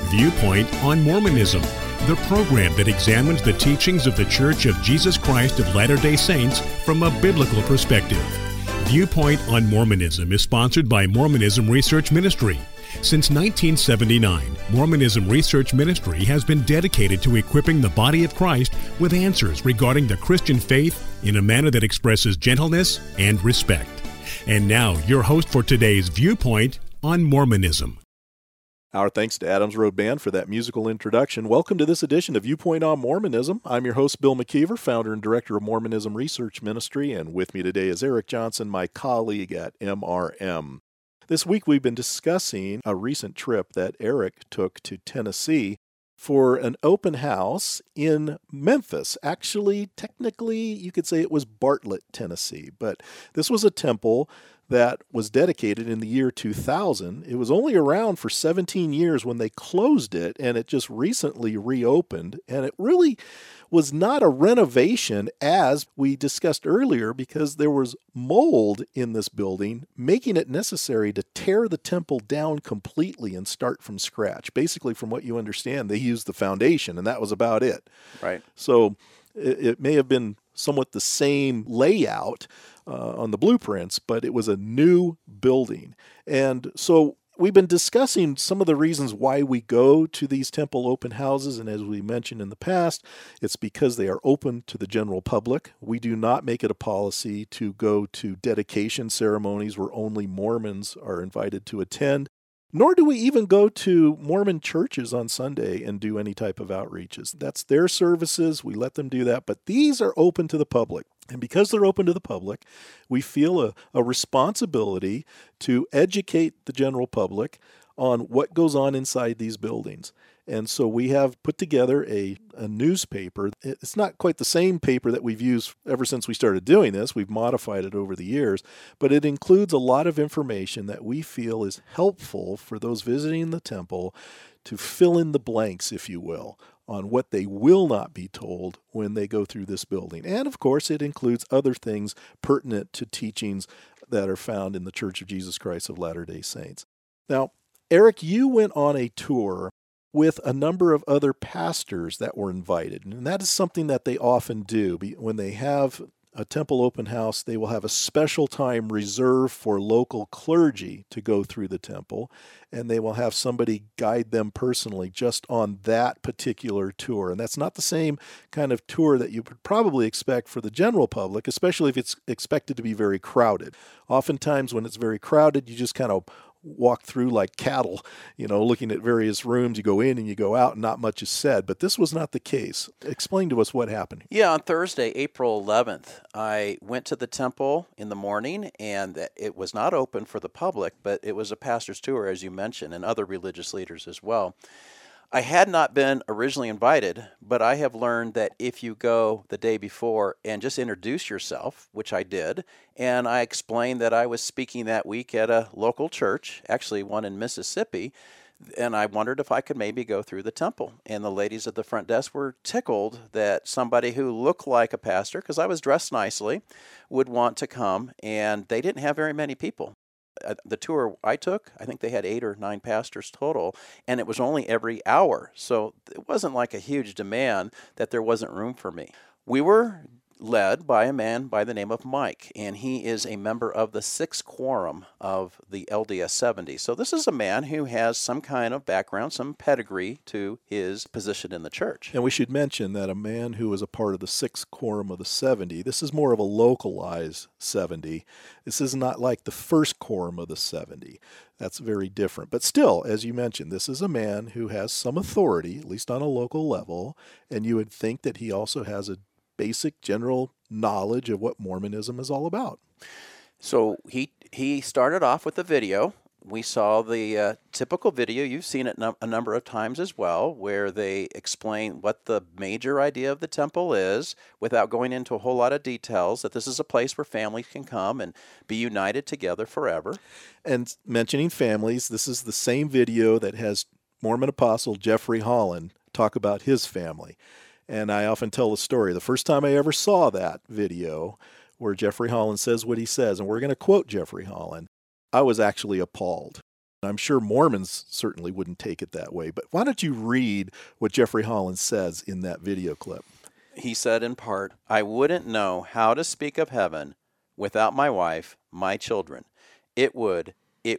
Viewpoint on Mormonism, the program that examines the teachings of the Church of Jesus Christ of Latter-day Saints from a biblical perspective. Viewpoint on Mormonism is sponsored by Mormonism Research Ministry. Since 1979, Mormonism Research Ministry has been dedicated to equipping the body of Christ with answers regarding the Christian faith in a manner that expresses gentleness and respect. And now, your host for today's Viewpoint on Mormonism. Our thanks to Adams Road Band for that musical introduction. Welcome to this edition of Viewpoint on Mormonism. I'm your host, Bill McKeever, founder and director of Mormonism Research Ministry, and with me today is Eric Johnson, my colleague at MRM. This week we've been discussing a recent trip that Eric took to Tennessee for an open house in Memphis. Actually, technically, you could say it was Bartlett, Tennessee, but this was a temple that was dedicated in the year 2000. It was only around for 17 years when they closed it, and it just recently reopened. And it really was not a renovation, as we discussed earlier, because there was mold in this building, making it necessary to tear the temple down completely and start from scratch. Basically, from what you understand, they used the foundation, and that was about it. Right. So it may have been somewhat the same layout on the blueprints, but it was a new building. And so we've been discussing some of the reasons why we go to these temple open houses, and as we mentioned in the past, it's because they are open to the general public. We do not make it a policy to go to dedication ceremonies where only Mormons are invited to attend, nor do we even go to Mormon churches on Sunday and do any type of outreaches. That's their services. We let them do that, but these are open to the public. And because they're open to the public, we feel a responsibility to educate the general public on what goes on inside these buildings. And so we have put together a newspaper. It's not quite the same paper that we've used ever since we started doing this. We've modified it over the years, but it includes a lot of information that we feel is helpful for those visiting the temple to fill in the blanks, if you will, on what they will not be told when they go through this building. And of course, it includes other things pertinent to teachings that are found in the Church of Jesus Christ of Latter-day Saints. Now, Eric, you went on a tour with a number of other pastors that were invited, and that is something that they often do. When they have a temple open house, they will have a special time reserved for local clergy to go through the temple, and they will have somebody guide them personally just on that particular tour. And that's not the same kind of tour that you would probably expect for the general public, especially if it's expected to be very crowded. Oftentimes when it's very crowded, you just kind of walk through like cattle, looking at various rooms. You go in and you go out and not much is said. But this was not the case. Explain to us what happened. Yeah, on Thursday, April 11th, I went to the temple in the morning, and it was not open for the public, but it was a pastor's tour, as you mentioned, and other religious leaders as well. I had not been originally invited, but I have learned that if you go the day before and just introduce yourself, which I did, and I explained that I was speaking that week at a local church, actually one in Mississippi, and I wondered if I could maybe go through the temple. And the ladies at the front desk were tickled that somebody who looked like a pastor, because I was dressed nicely, would want to come, and they didn't have very many people. The tour I took, I think they had 8 or 9 pastors total, and it was only every hour. So it wasn't like a huge demand that there wasn't room for me. We were led by a man by the name of Mike, and he is a member of the 6th Quorum of the LDS 70. So this is a man who has some kind of background, some pedigree to his position in the church. And we should mention that a man who is a part of the 6th Quorum of the 70, this is more of a localized 70. This is not like the 1st Quorum of the 70. That's very different. But still, as you mentioned, this is a man who has some authority, at least on a local level, and you would think that he also has a basic general knowledge of what Mormonism is all about. So he started off with a video. We saw the typical video. You've seen it a number of times as well, where they explain what the major idea of the temple is without going into a whole lot of details, that this is a place where families can come and be united together forever. And mentioning families, this is the same video that has Mormon apostle Jeffrey Holland talk about his family. And I often tell the story. The first time I ever saw that video where Jeffrey Holland says what he says, and we're going to quote Jeffrey Holland, I was actually appalled. I'm sure Mormons certainly wouldn't take it that way, but why don't you read what Jeffrey Holland says in that video clip? He said in part, "I wouldn't know how to speak of heaven without my wife, my children. It would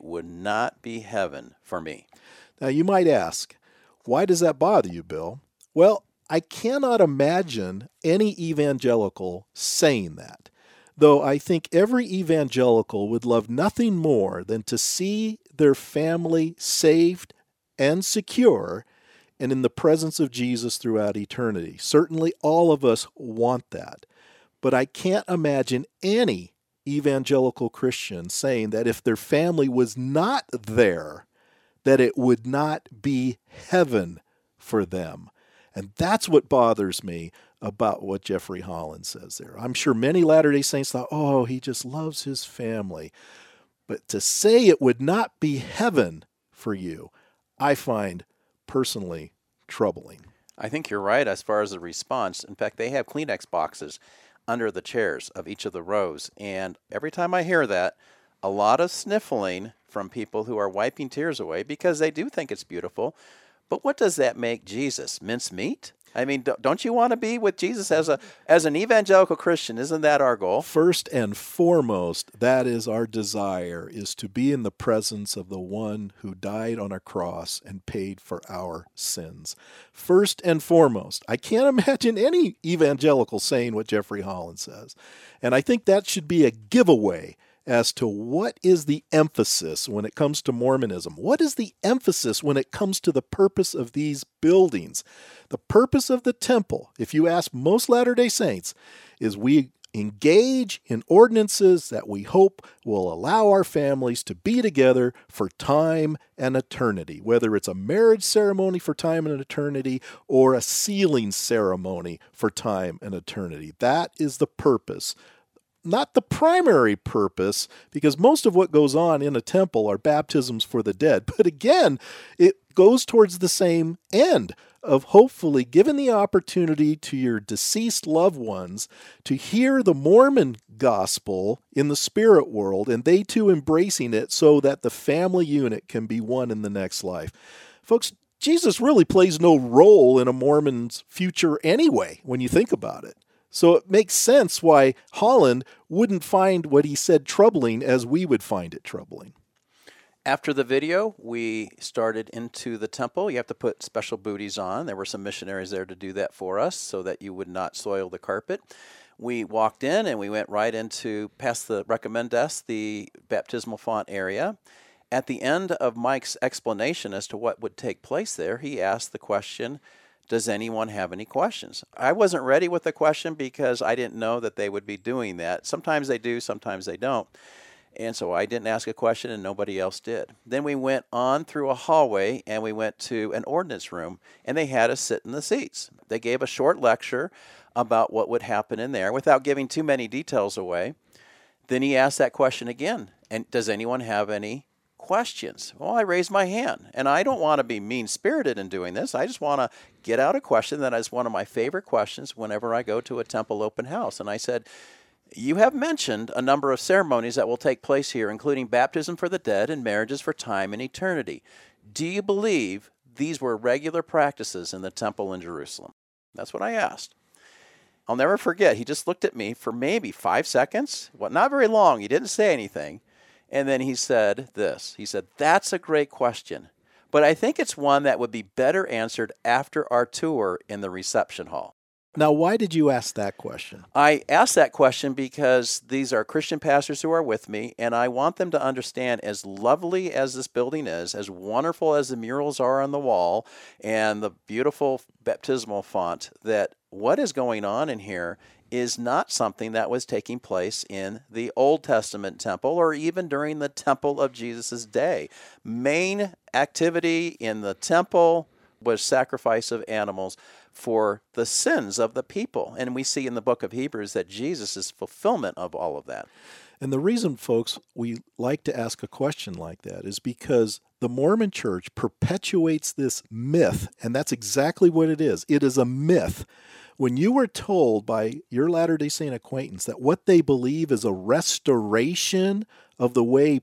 not be heaven for me." Now you might ask, why does that bother you, Bill? Well, I cannot imagine any evangelical saying that, though I think every evangelical would love nothing more than to see their family saved and secure and in the presence of Jesus throughout eternity. Certainly all of us want that. But I can't imagine any evangelical Christian saying that if their family was not there, that it would not be heaven for them. And that's what bothers me about what Jeffrey Holland says there. I'm sure many Latter-day Saints thought, oh, he just loves his family. But to say it would not be heaven for you, I find personally troubling. I think you're right as far as the response. In fact, they have Kleenex boxes under the chairs of each of the rows. And every time I hear that, a lot of sniffling from people who are wiping tears away because they do think it's beautiful. But what does that make Jesus? Mincemeat? I mean, don't you want to be with Jesus as an evangelical Christian? Isn't that our goal? First and foremost, that is our desire, is to be in the presence of the one who died on a cross and paid for our sins. First and foremost, I can't imagine any evangelical saying what Jeffrey Holland says. And I think that should be a giveaway as to what is the emphasis when it comes to Mormonism. What is the emphasis when it comes to the purpose of these buildings? The purpose of the temple, if you ask most Latter-day Saints, is we engage in ordinances that we hope will allow our families to be together for time and eternity, whether it's a marriage ceremony for time and eternity or a sealing ceremony for time and eternity. That is the purpose. Not the primary purpose, because most of what goes on in a temple are baptisms for the dead. But again, it goes towards the same end of hopefully giving the opportunity to your deceased loved ones to hear the Mormon gospel in the spirit world, and they too embracing it so that the family unit can be one in the next life. Folks, Jesus really plays no role in a Mormon's future anyway, when you think about it. So it makes sense why Holland wouldn't find what he said troubling as we would find it troubling. After the video, we started into the temple. You have to put special booties on. There were some missionaries there to do that for us so that you would not soil the carpet. We walked in and we went right into, past the recommend desk, the baptismal font area. At the end of Mike's explanation as to what would take place there, he asked the question, does anyone have any questions? I wasn't ready with the question because I didn't know that they would be doing that. Sometimes they do, sometimes they don't. And so I didn't ask a question and nobody else did. Then we went on through a hallway and we went to an ordinance room and they had us sit in the seats. They gave a short lecture about what would happen in there without giving too many details away. Then he asked that question again, and does anyone have any questions? Well, I raised my hand, and I don't want to be mean-spirited in doing this. I just want to get out a question that is one of my favorite questions whenever I go to a temple open house. And I said, you have mentioned a number of ceremonies that will take place here, including baptism for the dead and marriages for time and eternity. Do you believe these were regular practices in the temple in Jerusalem? That's what I asked. I'll never forget, he just looked at me for maybe 5 seconds. Well, not very long. He didn't say anything. And then he said this. He said, that's a great question, but I think it's one that would be better answered after our tour in the reception hall. Now, why did you ask that question? I asked that question because these are Christian pastors who are with me, and I want them to understand, as lovely as this building is, as wonderful as the murals are on the wall, and the beautiful baptismal font, that what is going on in here is not something that was taking place in the Old Testament temple or even during the temple of Jesus' day. Main activity in the temple was sacrifice of animals for the sins of the people. And we see in the book of Hebrews that Jesus is fulfillment of all of that. And the reason, folks, we like to ask a question like that is because the Mormon Church perpetuates this myth, and that's exactly what it is. It is a myth. When you were told by your Latter-day Saint acquaintance that what they believe is a restoration of the way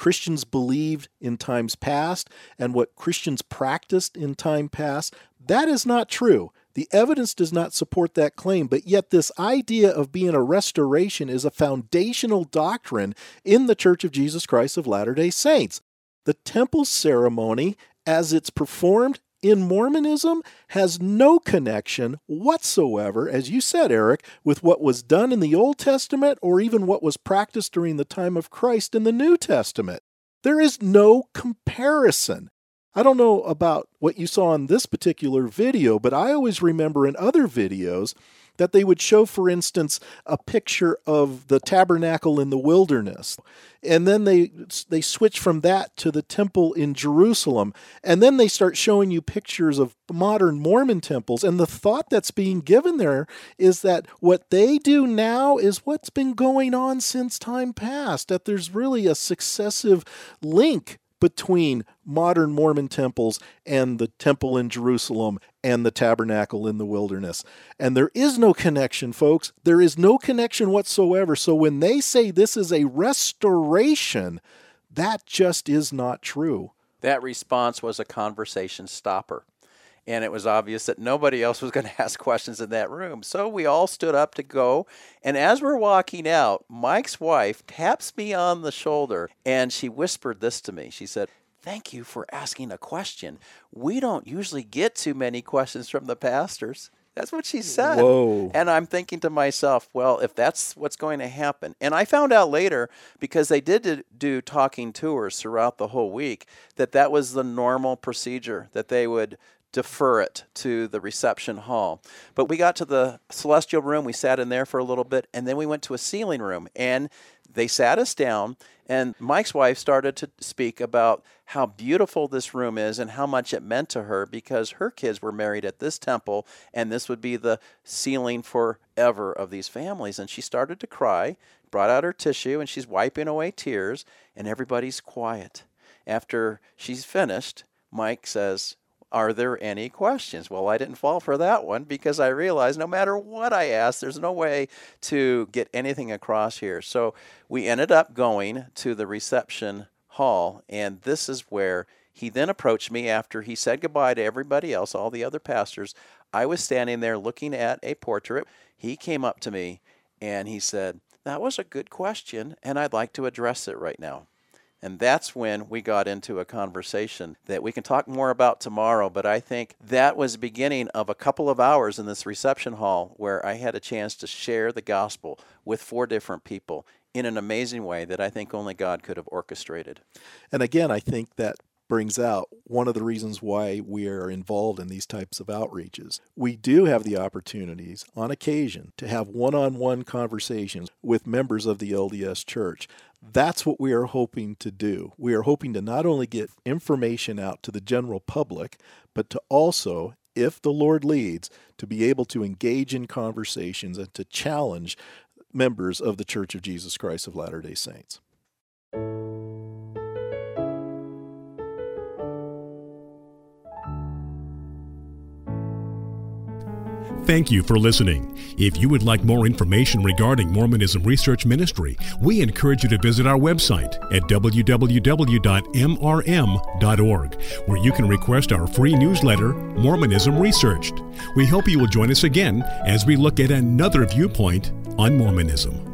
Christians believed in times past and what Christians practiced in time past. That is not true. The evidence does not support that claim, but yet this idea of being a restoration is a foundational doctrine in the Church of Jesus Christ of Latter-day Saints. The temple ceremony, as it's performed in Mormonism, has no connection whatsoever, as you said, Eric, with what was done in the Old Testament or even what was practiced during the time of Christ in the New Testament. There is no comparison. I don't know about what you saw in this particular video, but I always remember in other videos that they would show, for instance, a picture of the tabernacle in the wilderness. And then they switch from that to the temple in Jerusalem. And then they start showing you pictures of modern Mormon temples. And the thought that's being given there is that what they do now is what's been going on since time past, that there's really a successive link between modern Mormon temples and the temple in Jerusalem and the tabernacle in the wilderness. And there is no connection, folks. There is no connection whatsoever. So when they say this is a restoration, that just is not true. That response was a conversation stopper. And it was obvious that nobody else was going to ask questions in that room. So we all stood up to go. And as we're walking out, Mike's wife taps me on the shoulder, and she whispered this to me. She said, "Thank you for asking a question. We don't usually get too many questions from the pastors." That's what she said. Whoa. And I'm thinking to myself, well, if that's what's going to happen. And I found out later, because they did do talking tours throughout the whole week, that was the normal procedure, that they would defer it to the reception hall. But we got to the celestial room, we sat in there for a little bit, and then we went to a ceiling room, and they sat us down, and Mike's wife started to speak about how beautiful this room is and how much it meant to her because her kids were married at this temple, and this would be the ceiling forever of these families. And she started to cry, brought out her tissue, and she's wiping away tears, and everybody's quiet. After she's finished, Mike says, "Are there any questions?" Well, I didn't fall for that one because I realized no matter what I asked, there's no way to get anything across here. So we ended up going to the reception hall, and this is where he then approached me after he said goodbye to everybody else, all the other pastors. I was standing there looking at a portrait. He came up to me, and he said, "That was a good question, and I'd like to address it right now." And that's when we got into a conversation that we can talk more about tomorrow, but I think that was the beginning of a couple of hours in this reception hall where I had a chance to share the gospel with 4 different people in an amazing way that I think only God could have orchestrated. And again, I think that brings out one of the reasons why we are involved in these types of outreaches. We do have the opportunities on occasion to have one-on-one conversations with members of the LDS Church. That's what we are hoping to do. We are hoping to not only get information out to the general public, but to also, if the Lord leads, to be able to engage in conversations and to challenge members of the Church of Jesus Christ of Latter-day Saints. Thank you for listening. If you would like more information regarding Mormonism Research Ministry, we encourage you to visit our website at www.mrm.org, where you can request our free newsletter, Mormonism Researched. We hope you will join us again as we look at another viewpoint on Mormonism.